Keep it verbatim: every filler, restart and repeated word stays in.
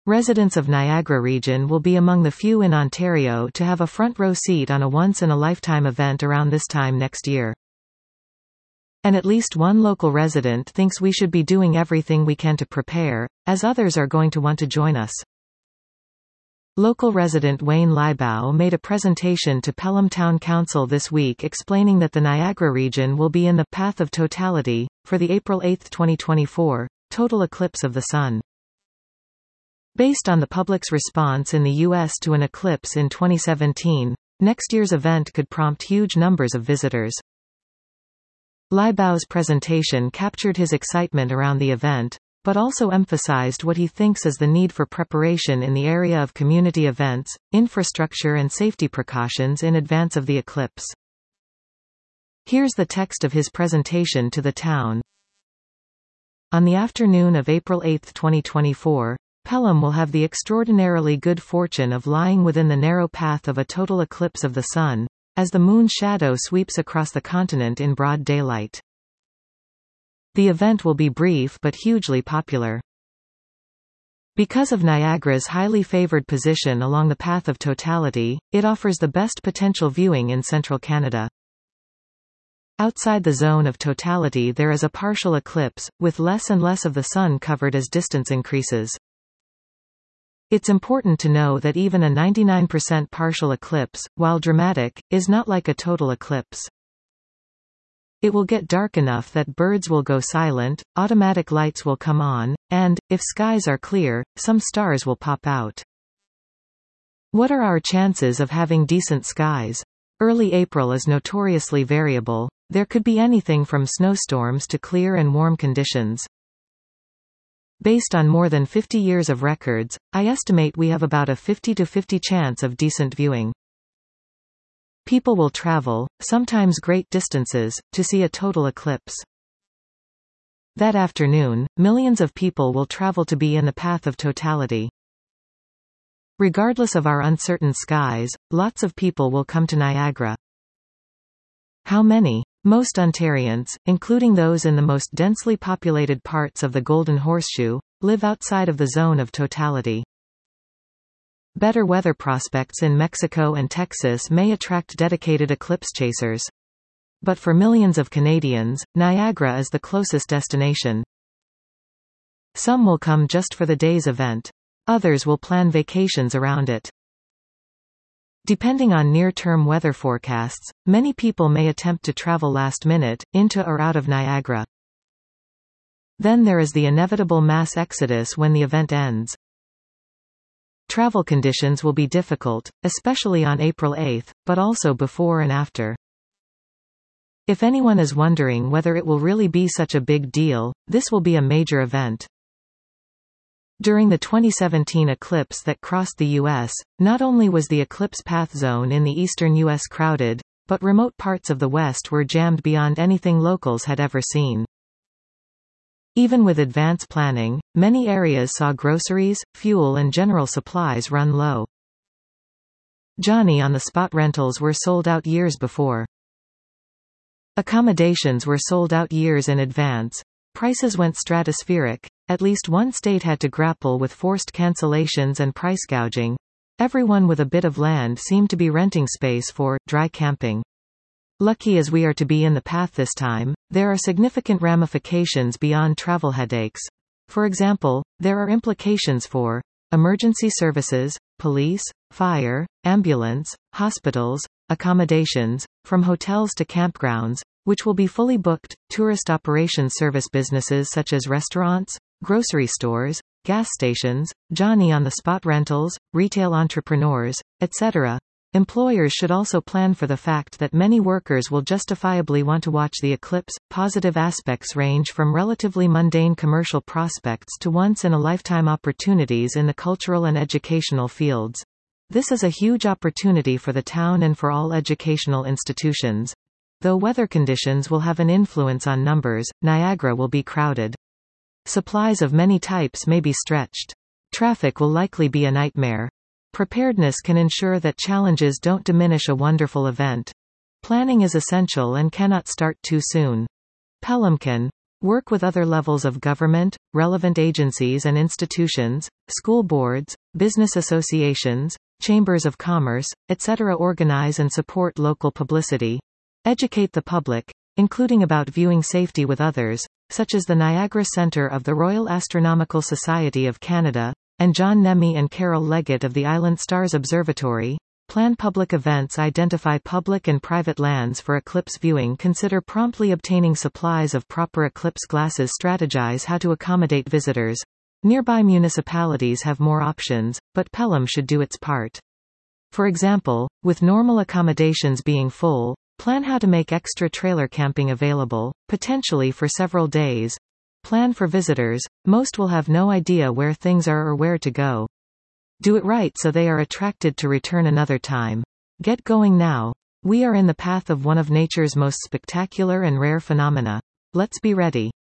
Residents of Niagara region will be among the few in Ontario to have a front-row seat on a once-in-a-lifetime event around this time next year. And at least one local resident thinks we should be doing everything we can to prepare, as others are going to want to join us. Local resident Wayne Liebau made a presentation to Pelham Town Council this week explaining that the Niagara region will be in the path of totality for the April eighth twenty twenty-four total eclipse of the Sun. Based on the public's response in the U S to an eclipse in twenty seventeen, next year's event could prompt huge numbers of visitors. Liebau's presentation captured his excitement around the event, but also emphasized what he thinks is the need for preparation in the area of community events, infrastructure and safety precautions in advance of the eclipse. Here's the text of his presentation to the town. On the afternoon of April eighth twenty twenty-four, Pelham will have the extraordinarily good fortune of lying within the narrow path of a total eclipse of the Sun, as the Moon's shadow sweeps across the continent in broad daylight. The event will be brief but hugely popular. Because of Niagara's highly favored position along the path of totality, it offers the best potential viewing in central Canada. Outside the zone of totality there is a partial eclipse, with less and less of the Sun covered as distance increases. It's important to know that even a ninety-nine percent partial eclipse, while dramatic, is not like a total eclipse. It will get dark enough that birds will go silent, automatic lights will come on, and, if skies are clear, some stars will pop out. What are our chances of having decent skies? Early April is notoriously variable. There could be anything from snowstorms to clear and warm conditions. Based on more than fifty years of records, I estimate we have about a fifty to fifty chance of decent viewing. People will travel, sometimes great distances, to see a total eclipse. That afternoon, millions of people will travel to be in the path of totality. Regardless of our uncertain skies, lots of people will come to Niagara. How many? Most Ontarians, including those in the most densely populated parts of the Golden Horseshoe, live outside of the zone of totality. Better weather prospects in Mexico and Texas may attract dedicated eclipse chasers. But for millions of Canadians, Niagara is the closest destination. Some will come just for the day's event. Others will plan vacations around it. Depending on near-term weather forecasts, many people may attempt to travel last minute, into or out of Niagara. Then there is the inevitable mass exodus when the event ends. Travel conditions will be difficult, especially on April eighth, but also before and after. If anyone is wondering whether it will really be such a big deal, this will be a major event. During the twenty seventeen eclipse that crossed the U S, not only was the eclipse path zone in the eastern U S crowded, but remote parts of the West were jammed beyond anything locals had ever seen. Even with advance planning, many areas saw groceries, fuel and general supplies run low. Johnny-on-the-spot rentals were sold out years before. Accommodations were sold out years in advance. Prices went stratospheric. At least one state had to grapple with forced cancellations and price gouging. Everyone with a bit of land seemed to be renting space for dry camping. Lucky as we are to be in the path this time, there are significant ramifications beyond travel headaches. For example, there are implications for emergency services, police, fire, ambulance, hospitals, accommodations, from hotels to campgrounds, which will be fully booked, tourist operations service businesses such as restaurants, grocery stores, gas stations, Johnny-on-the-spot rentals, retail entrepreneurs, et cetera. Employers should also plan for the fact that many workers will justifiably want to watch the eclipse. Positive aspects range from relatively mundane commercial prospects to once-in-a-lifetime opportunities in the cultural and educational fields. This is a huge opportunity for the town and for all educational institutions. Though weather conditions will have an influence on numbers, Niagara will be crowded. Supplies of many types may be stretched. Traffic will likely be a nightmare. Preparedness can ensure that challenges don't diminish a wonderful event. Planning is essential and cannot start too soon. Pelham can Work with other levels of government, relevant agencies and institutions, school boards, business associations, chambers of commerce, et cetera. Organize and support local publicity. Educate the public, including about viewing safety with others, such as the Niagara Centre of the Royal Astronomical Society of Canada, and John Nemi and Carol Leggett of the Island Stars Observatory. Plan public events. Identify public and private lands for eclipse viewing. Consider promptly obtaining supplies of proper eclipse glasses. Strategize how to accommodate visitors. Nearby municipalities have more options, but Pelham should do its part. For example, with normal accommodations being full, plan how to make extra trailer camping available, potentially for several days. Plan for visitors. Most will have no idea where things are or where to go. Do it right so they are attracted to return another time. Get going now. We are in the path of one of nature's most spectacular and rare phenomena. Let's be ready.